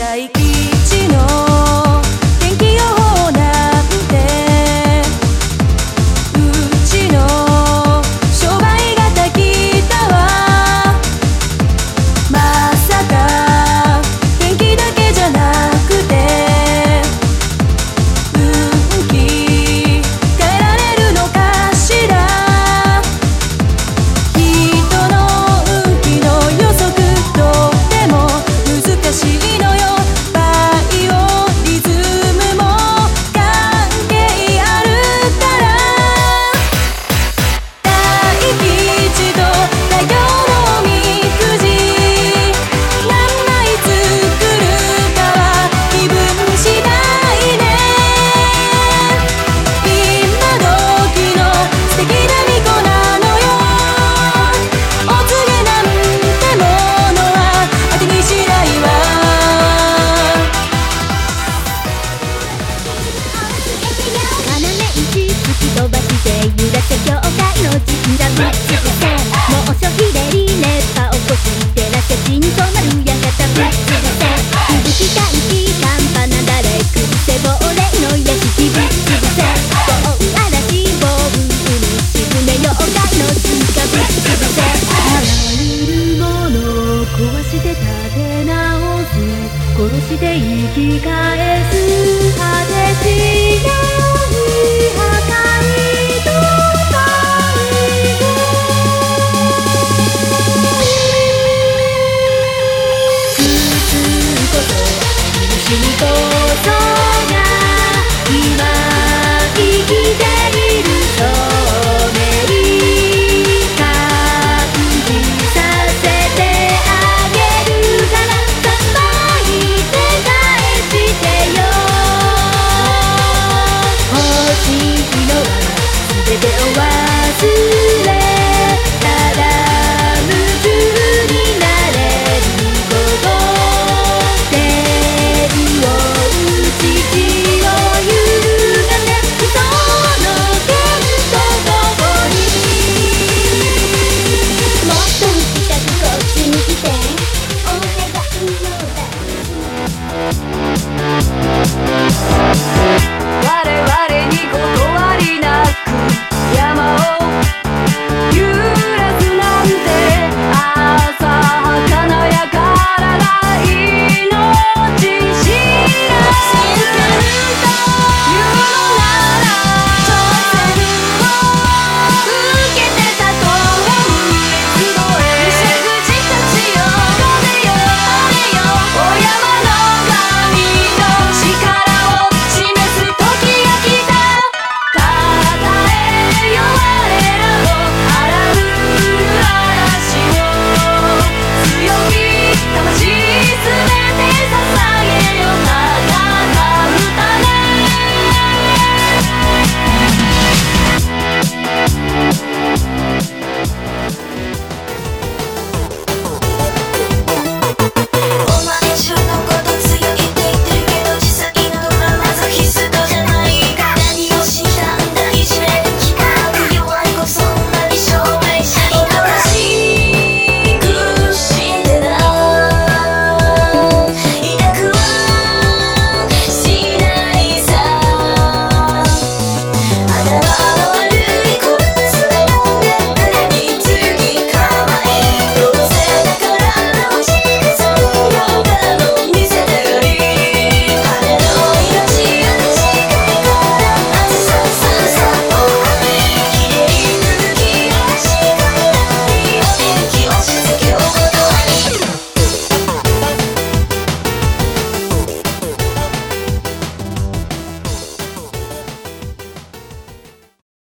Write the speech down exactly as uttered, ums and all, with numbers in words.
大吉の天気予報なんてうちの商売がきたわ。まさか天気だけじゃなくて運気変えられるのかしら。人の運気の予測とっても難しいのよ。バイオリズムも関係あるから。大吉と太陽のみくじ何枚作るかは気分次第ね。今時の素敵な巫女なのよ。お告げなんてものは当てにしないわ。 要石突き飛ばして揺らした教会の神社ぶっ潰せ。猛暑日でリ熱波起こしてらしゃ陣となる館ぶっ潰せ。吹雪寒気半端なだれ崩せ亡霊の屋敷ぶっ潰せ。豪雨嵐暴風に沈め妖怪の通過ぶっ潰せ。あらゆるものを壊して立て直す。殺して生き返す。果てしない破壊と最後。苦痛こそ苦しみと